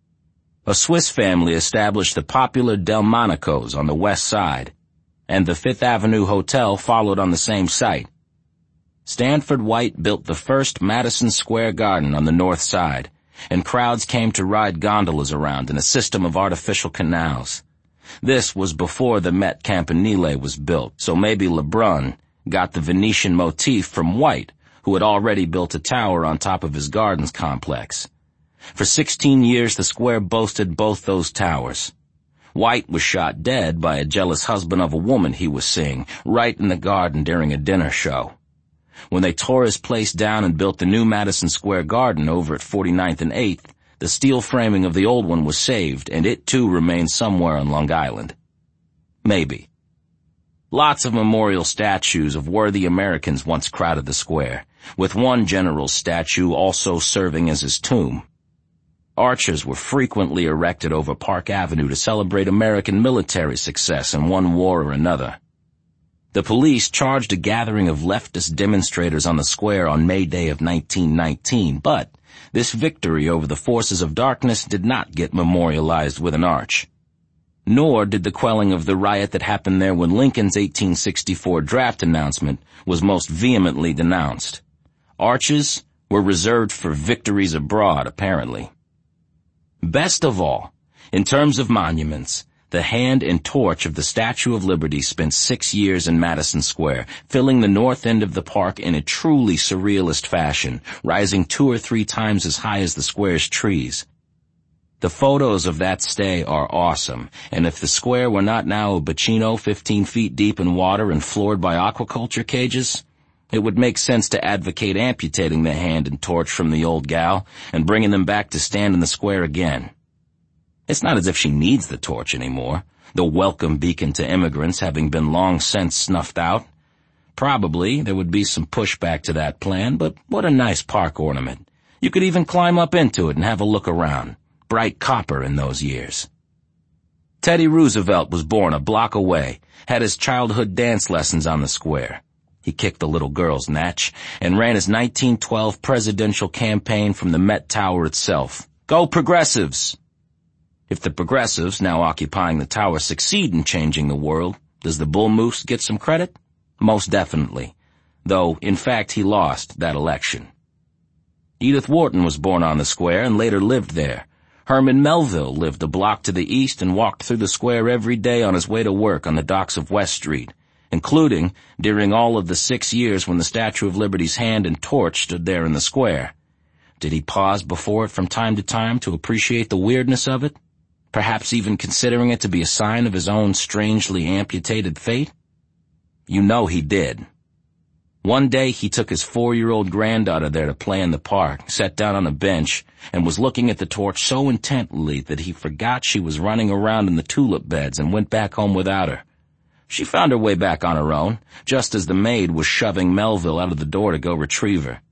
A Swiss family established the popular Delmonico's on the west side, and the Fifth Avenue Hotel followed on the same site. Stanford White built the first Madison Square Garden on the north side, and crowds came to ride gondolas around in a system of artificial canals. This was before the Met Campanile was built, so maybe Lebrun got the Venetian motif from White, who had already built a tower on top of his gardens complex. For 16 years the square boasted both those towers. White was shot dead by a jealous husband of a woman he was seeing right in the garden during a dinner show. When they tore his place down and built the new Madison Square Garden over at 49th and 8th, the steel framing of the old one was saved, and it too remains somewhere on Long Island. Maybe. Lots of memorial statues of worthy Americans once crowded the square, with one general's statue also serving as his tomb. Archers were frequently erected over Park Avenue to celebrate American military success in one war or another. The police charged a gathering of leftist demonstrators on the square on May Day of 1919, but this victory over the forces of darkness did not get memorialized with an arch. Nor did the quelling of the riot that happened there when Lincoln's 1864 draft announcement was most vehemently denounced. Arches were reserved for victories abroad, apparently. Best of all, in terms of monuments, the hand and torch of the Statue of Liberty spent 6 years in Madison Square, filling the north end of the park in a truly surrealist fashion, rising 2 or 3 times as high as the square's trees. The photos of that stay are awesome, and if the square were not now a Bacino 15 feet deep in water and floored by aquaculture cages, it would make sense to advocate amputating the hand and torch from the old gal and bringing them back to stand in the square again. It's not as if she needs the torch anymore, the welcome beacon to immigrants having been long since snuffed out. Probably there would be some pushback to that plan, but what a nice park ornament. You could even climb up into it and have a look around. Bright copper in those years. Teddy Roosevelt was born a block away, had his childhood dance lessons on the square. He kicked the little girl's natch and ran his 1912 presidential campaign from the Met Tower itself. Go Progressives! If the Progressives, now occupying the tower, succeed in changing the world, does the Bull Moose get some credit? Most definitely. Though, in fact, he lost that election. Edith Wharton was born on the square and later lived there. Herman Melville lived a block to the east and walked through the square every day on his way to work on the docks of West Street, including during all of the 6 years when the Statue of Liberty's hand and torch stood there in the square. Did he pause before it from time to time to appreciate the weirdness of it? Perhaps even considering it to be a sign of his own strangely amputated fate? You know he did. One day he took his 4-year-old granddaughter there to play in the park, sat down on a bench, and was looking at the torch so intently that he forgot she was running around in the tulip beds and went back home without her. She found her way back on her own, just as the maid was shoving Melville out of the door to go retrieve her.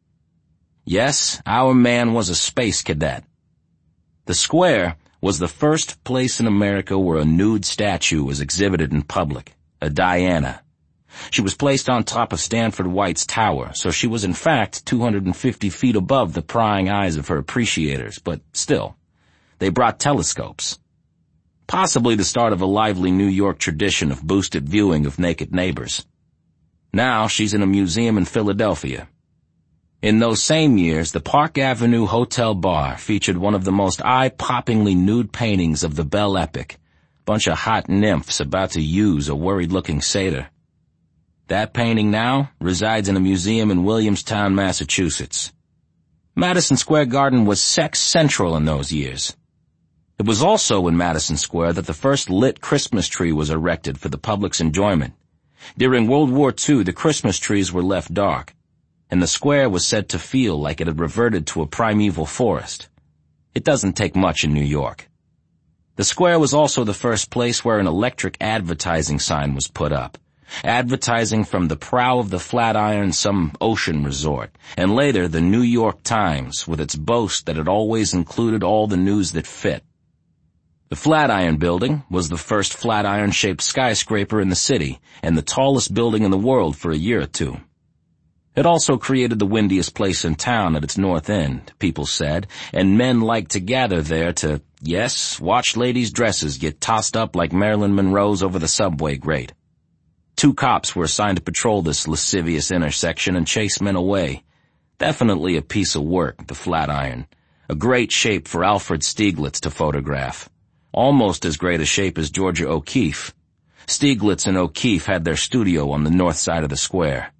Yes, our man was a space cadet. The square was the first place in America where a nude statue was exhibited in public, a Diana. She was placed on top of Stanford White's tower, so she was in fact 250 feet above the prying eyes of her appreciators, but still, they brought telescopes. Possibly the start of a lively New York tradition of boosted viewing of naked neighbors. Now she's in a museum in Philadelphia. In those same years, the Park Avenue Hotel Bar featured one of the most eye-poppingly nude paintings of the Belle Epic, bunch of hot nymphs about to use a worried-looking satyr. That painting now resides in a museum in Williamstown, Massachusetts. Madison Square Garden was sex central in those years. It was also in Madison Square that the first lit Christmas tree was erected for the public's enjoyment. During World War II, the Christmas trees were left dark, and the square was said to feel like it had reverted to a primeval forest. It doesn't take much in New York. The square was also the first place where an electric advertising sign was put up, advertising from the prow of the Flatiron some ocean resort, and later the New York Times with its boast that it always included all the news that fit. The Flatiron Building was the first Flatiron-shaped skyscraper in the city and the tallest building in the world for a year or two. It also created the windiest place in town at its north end, people said, and men liked to gather there to, yes, watch ladies' dresses get tossed up like Marilyn Monroe's over the subway grate. 2 cops were assigned to patrol this lascivious intersection and chase men away. Definitely a piece of work, the Flatiron. A great shape for Alfred Stieglitz to photograph. Almost as great a shape as Georgia O'Keeffe. Stieglitz and O'Keeffe had their studio on the north side of the square.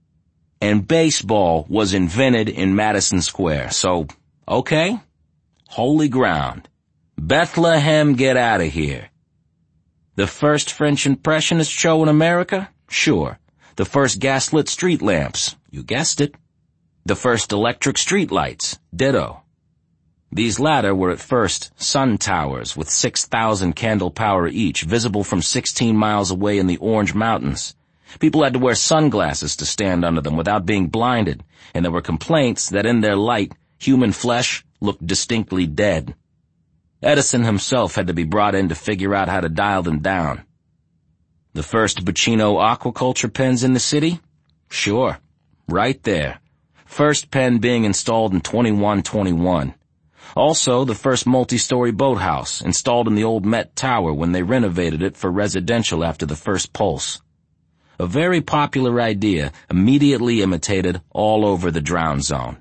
And baseball was invented in Madison Square, so, okay, holy ground. Bethlehem, get out of here. The first French Impressionist show in America? Sure. The first gaslit street lamps? You guessed it. The first electric street lights? Ditto. These latter were at first sun towers with 6,000 candle power each, visible from 16 miles away in the Orange Mountains. People had to wear sunglasses to stand under them without being blinded, and there were complaints that in their light, human flesh looked distinctly dead. Edison himself had to be brought in to figure out how to dial them down. The first Buccino aquaculture pens in the city? Sure. Right there. First pen being installed in 2121. Also, the first multi-story boathouse, installed in the old Met Tower when they renovated it for residential after the first Pulse. A very popular idea, immediately imitated all over the drown zone.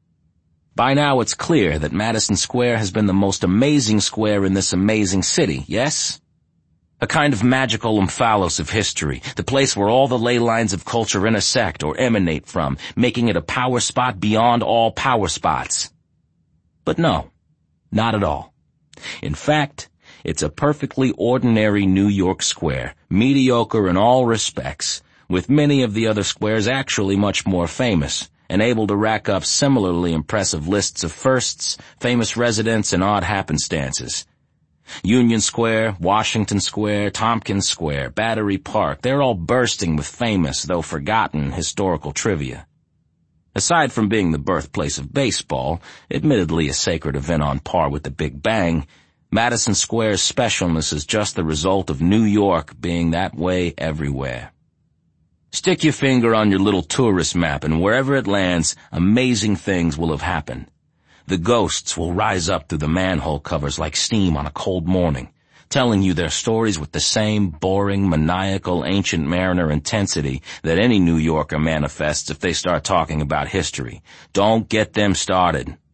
By now it's clear that Madison Square has been the most amazing square in this amazing city, yes? A kind of magical omphalos of history, the place where all the ley lines of culture intersect or emanate from, making it a power spot beyond all power spots. But no, not at all. In fact, it's a perfectly ordinary New York square, mediocre in all respects, with many of the other squares actually much more famous, and able to rack up similarly impressive lists of firsts, famous residents, and odd happenstances. Union Square, Washington Square, Tompkins Square, Battery Park, they're all bursting with famous, though forgotten, historical trivia. Aside from being the birthplace of baseball, admittedly a sacred event on par with the Big Bang, Madison Square's specialness is just the result of New York being that way everywhere. Stick your finger on your little tourist map, and wherever it lands, amazing things will have happened. The ghosts will rise up through the manhole covers like steam on a cold morning, telling you their stories with the same boring, maniacal, ancient mariner intensity that any New Yorker manifests if they start talking about history. Don't get them started.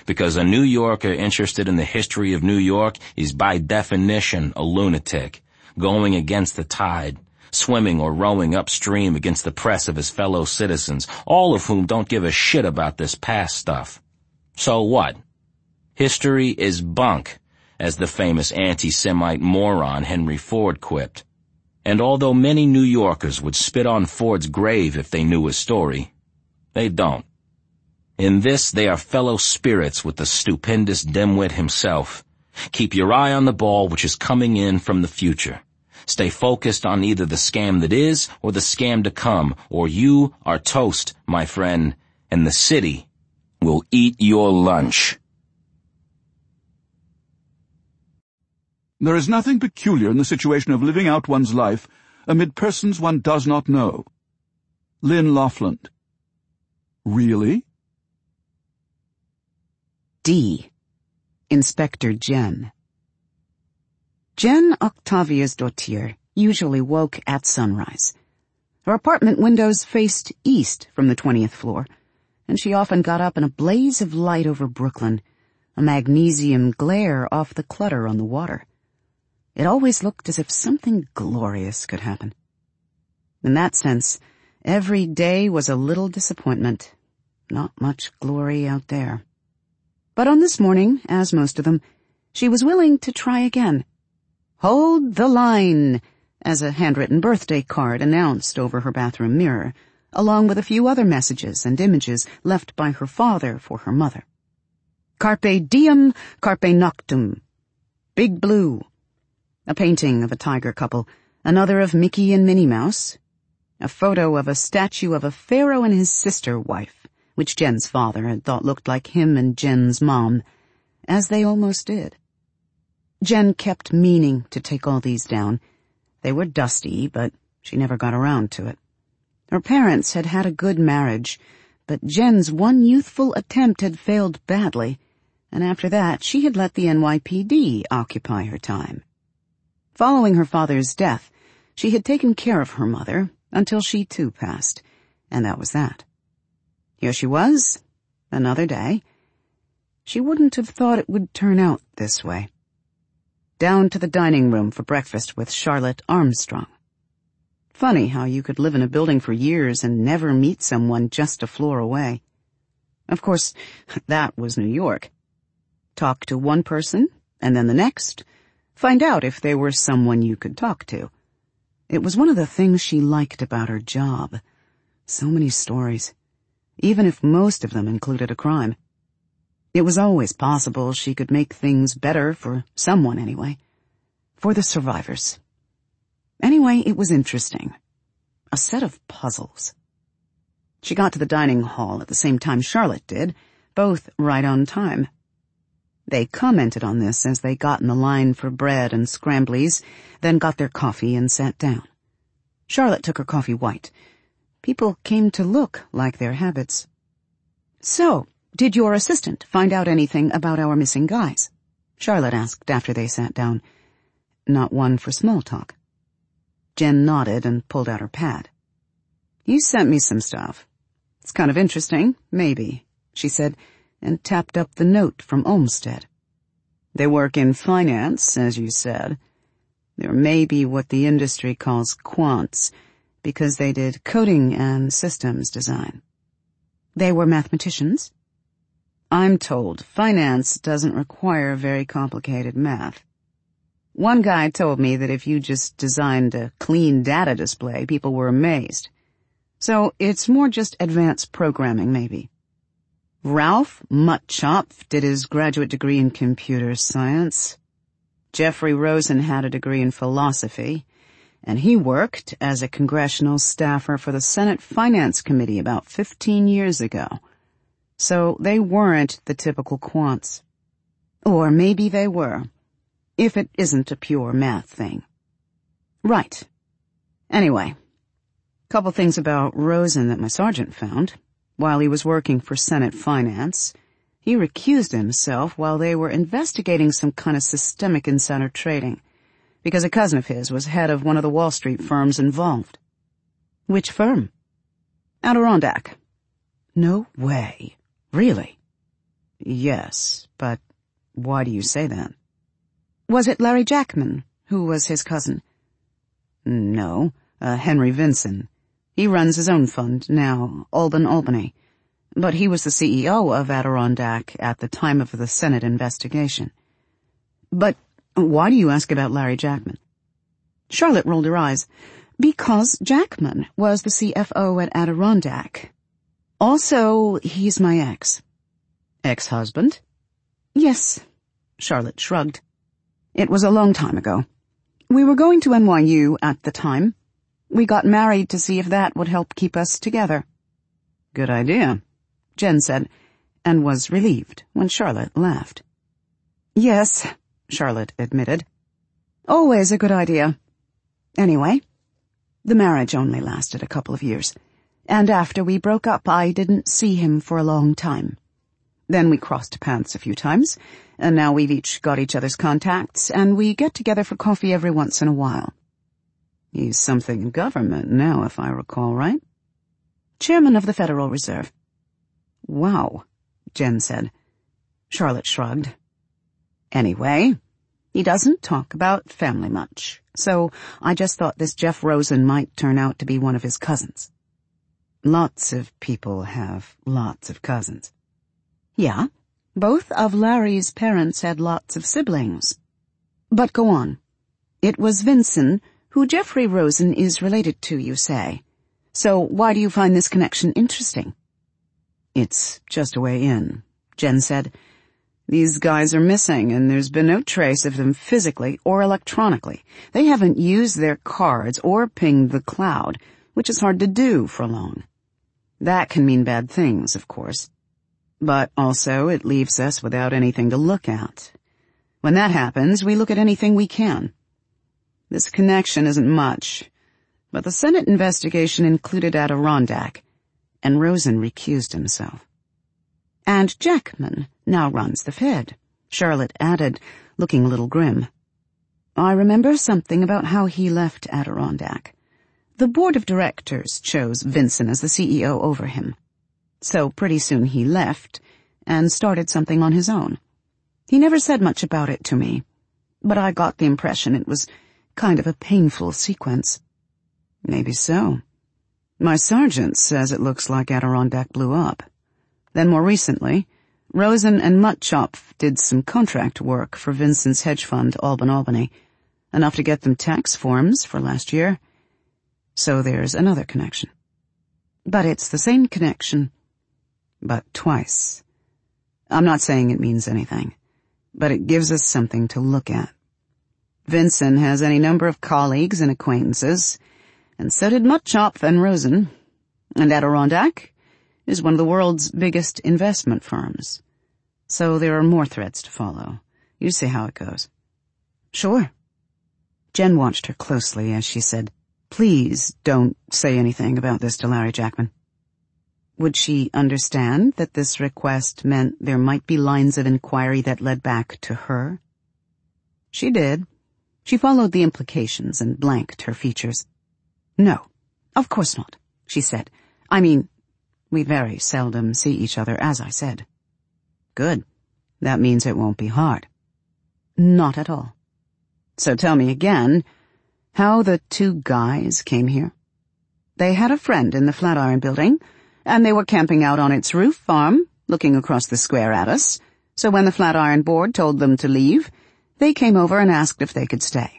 because a New Yorker interested in the history of New York is by definition a lunatic, going against the tide, swimming or rowing upstream against the press of his fellow citizens, all of whom don't give a shit about this past stuff. So what? History is bunk, as the famous anti-Semite moron Henry Ford quipped. And although many New Yorkers would spit on Ford's grave if they knew his story, they don't. In this, they are fellow spirits with the stupendous dimwit himself. Keep your eye on the ball which is coming in from the future. Stay focused on either the scam that is or the scam to come, or you are toast, my friend, and the city will eat your lunch. There is nothing peculiar in the situation of living out one's life amid persons one does not know. Lynn Laughlin. Really? D. Inspector Jen. Jen Octavius Dottir usually woke at sunrise. Her apartment windows faced east from the 20th floor, and she often got up in a blaze of light over Brooklyn, a magnesium glare off the clutter on the water. It always looked as if something glorious could happen. In that sense, every day was a little disappointment. Not much glory out there. But on this morning, as most of them, she was willing to try again. "Hold the line," as a handwritten birthday card announced over her bathroom mirror, along with a few other messages and images left by her father for her mother. "Carpe diem, carpe noctem." "Big Blue." A painting of a tiger couple, another of Mickey and Minnie Mouse, a photo of a statue of a pharaoh and his sister-wife, which Jen's father had thought looked like him and Jen's mom, as they almost did. Jen kept meaning to take all these down. They were dusty, but she never got around to it. Her parents had had a good marriage, but Jen's one youthful attempt had failed badly, and after that she had let the NYPD occupy her time. Following her father's death, she had taken care of her mother until she too passed, and that was that. Here she was, another day. She wouldn't have thought it would turn out this way. Down to the dining room for breakfast with Charlotte Armstrong. Funny how you could live in a building for years and never meet someone just a floor away. Of course, that was New York. Talk to one person, and then the next. Find out if they were someone you could talk to. It was one of the things she liked about her job. So many stories, even if most of them included a crime. It was always possible she could make things better for someone anyway. For the survivors. Anyway, it was interesting. A set of puzzles. She got to the dining hall at the same time Charlotte did, both right on time. They commented on this as they got in the line for bread and scramblies, then got their coffee and sat down. Charlotte took her coffee white. People came to look like their habits. "So, did your assistant find out anything about our missing guys?" Charlotte asked after they sat down. Not one for small talk. Jen nodded and pulled out her pad. "You sent me some stuff. It's kind of interesting, maybe," she said, and tapped up the note from Olmsted. "They work in finance, as you said. They're maybe what the industry calls quants, because they did coding and systems design." "They were mathematicians?" "I'm told finance doesn't require very complicated math. One guy told me that if you just designed a clean data display, people were amazed. So it's more just advanced programming, maybe." Ralph Mutchopf did his graduate degree in computer science. Jeffrey Rosen had a degree in philosophy, and he worked as a congressional staffer for the Senate Finance Committee about 15 years ago. So they weren't the typical quants. Or maybe they were, if it isn't a pure math thing. Right. Anyway, couple things about Rosen that my sergeant found. While he was working for Senate Finance, he recused himself while they were investigating some kind of systemic insider trading, because a cousin of his was head of one of the Wall Street firms involved. "Which firm?" "Adirondack." "No way. Really?" Yes, but why do you say that? Was it Larry Jackman, who was his cousin? No, Henry Vinson. He runs his own fund now, Albany. But he was the CEO of Adirondack at the time of the Senate investigation. But why do you ask about Larry Jackman? Charlotte rolled her eyes. Because Jackman was the CFO at Adirondack. Also, he's my ex. Ex-husband? Yes, Charlotte shrugged. It was a long time ago. We were going to NYU at the time. We got married to see if that would help keep us together. Good idea, Jen said, and was relieved when Charlotte laughed. Yes, Charlotte admitted. Always a good idea. Anyway, the marriage only lasted a couple of years, and after we broke up I didn't see him for a long time. Then we crossed paths a few times, and now we've each got each other's contacts, and we get together for coffee every once in a while. He's something in government now, if I recall right. Chairman of the Federal Reserve. Wow, Jen said. Charlotte shrugged. Anyway, he doesn't talk about family much, so I just thought this Jeff Rosen might turn out to be one of his cousins. Lots of people have lots of cousins. Yeah, both of Larry's parents had lots of siblings. But go on. It was Vinson, who Jeffrey Rosen is related to, you say. So why do you find this connection interesting? It's just a way in, Jen said. These guys are missing, and there's been no trace of them physically or electronically. They haven't used their cards or pinged the cloud, which is hard to do for long. That can mean bad things, of course. But also it leaves us without anything to look at. When that happens, we look at anything we can. This connection isn't much, but the Senate investigation included Adirondack, and Rosen recused himself. And Jackman now runs the Fed, Charlotte added, looking a little grim. I remember something about how he left Adirondack. The board of directors chose Vinson as the CEO over him. So pretty soon he left and started something on his own. He never said much about it to me, but I got the impression it was kind of a painful sequence. Maybe so. My sergeant says it looks like Adirondack blew up. Then more recently, Rosen and Mutchopf did some contract work for Vinson's hedge fund, Albany, enough to get them tax forms for last year. So there's another connection. But it's the same connection, but twice. I'm not saying it means anything, but it gives us something to look at. Vinson has any number of colleagues and acquaintances, and so did Mutchopf and Rosen, and Adirondack is one of the world's biggest investment firms. So there are more threads to follow. You see how it goes. Sure. Jen watched her closely as she said, Please don't say anything about this to Larry Jackman. Would she understand that this request meant there might be lines of inquiry that led back to her? She did. She followed the implications and blanked her features. No, of course not, she said. I mean, we very seldom see each other, as I said. Good. That means it won't be hard. Not at all. So tell me again, how the two guys came here. They had a friend in the Flatiron Building, and they were camping out on its roof farm, looking across the square at us, so when the Flatiron Board told them to leave, they came over and asked if they could stay.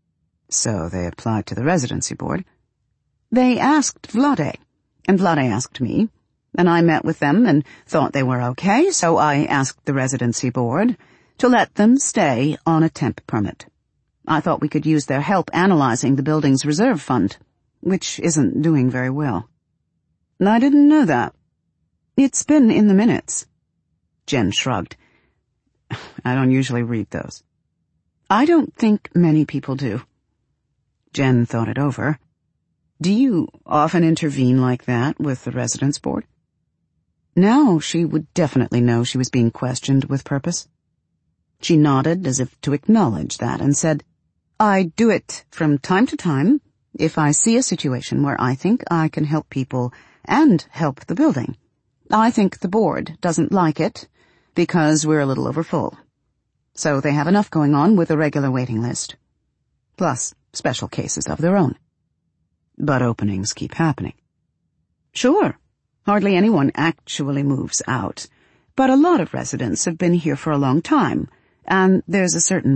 So they applied to the Residency Board. They asked Vlade, and Vlade asked me, and I met with them and thought they were okay, so I asked the Residency Board to let them stay on a temp permit. I thought we could use their help analyzing the building's reserve fund, which isn't doing very well. I didn't know that. It's been in the minutes. Jen shrugged. I don't usually read those. I don't think many people do. Jen thought it over. Do you often intervene like that with the Residence Board? Now she would definitely know she was being questioned with purpose. She nodded as if to acknowledge that and said, I do it from time to time if I see a situation where I think I can help people and help the building. I think the board doesn't like it because we're a little over full. So they have enough going on with a regular waiting list. Plus special cases of their own. But openings keep happening. Sure, hardly anyone actually moves out, but a lot of residents have been here for a long time, and there's a certain